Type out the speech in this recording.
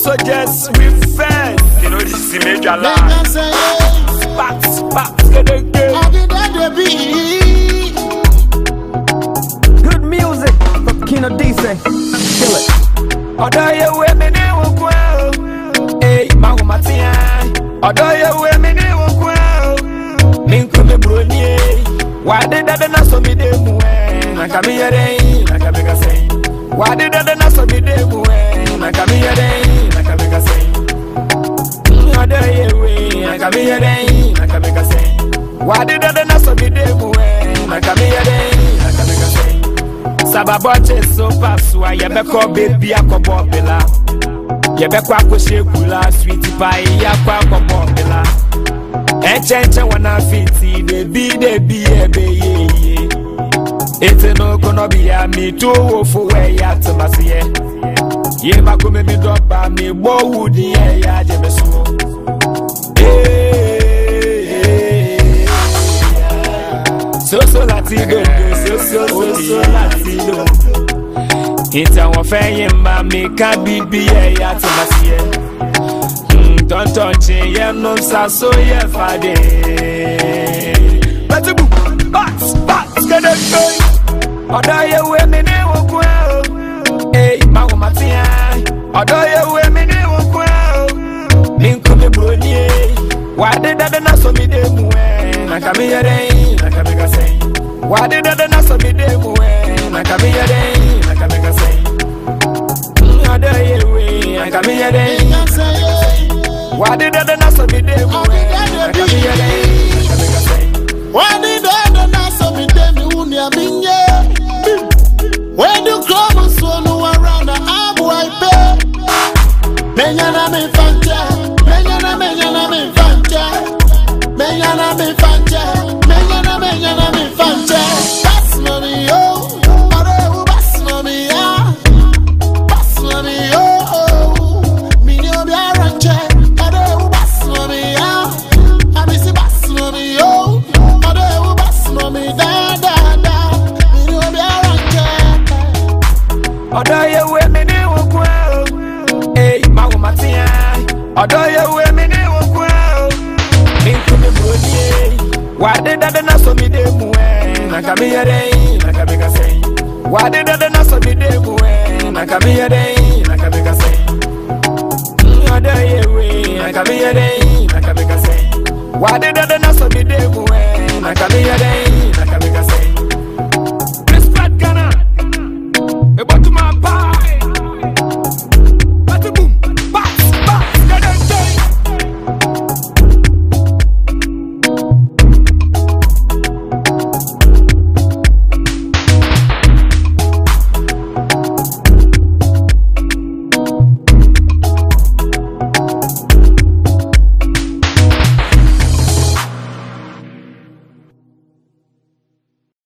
So just reverse. You know this is major line. Sparks, get it good. Good music from Kino DC. Kill it. Although you women will go, hey, Mago Matia. Although you women will go, Minko me brony. Why did that not so me demo? I come here, I can make a say. Why did that not so me demo? I come here, I can make a say. Other way, I come here, I can make a say. Why did that not so me demo? I come here, I can make a say. Sababoche so pass why you be call baby akobobela. You be kwa koshekula sweetie pie ya kwa akobobela. Eche wana fiti baby ebe ye. Ete no kono biya mi to wo fo we ya tomasiye. Ye makome mi dopa mi bo wudi ye ya jebeso. So latido, so latido. Ita wa feye mba mi ka bibi ye ya tomasiye. Don't touch it, yeah, no so yeah, fade. Let's go, bats, get it going. Although you women will go, hey, Mago Matia. Although you women will go, Minko me brony. Why did that not so me demo? I come here, I can make a say. Why did that not so me demo? I come here, I can make a say. Other way, I come here, I can say. Why did that not so me demo? I come here, I can make a say. Why did that not so me demo? When you come and swallow around the arm, I pay. Menyana me fanja, menyana me fanja, menyana me fanja, menyana me fanja. Bass money, oh, bass money, yeah, bass money, oh, me no be a rancher, bass money, yeah, I miss bass money, oh, bass money, da. Although you women will go, hey, Mago Matia. Although you women will go, Minko me brony. Why did that not so me demo? I come here, I can make a say. Why did that not so me demo? I come here, I can make a say. Other way, I come here, I can make a say. Why did that not so me demo? I come here,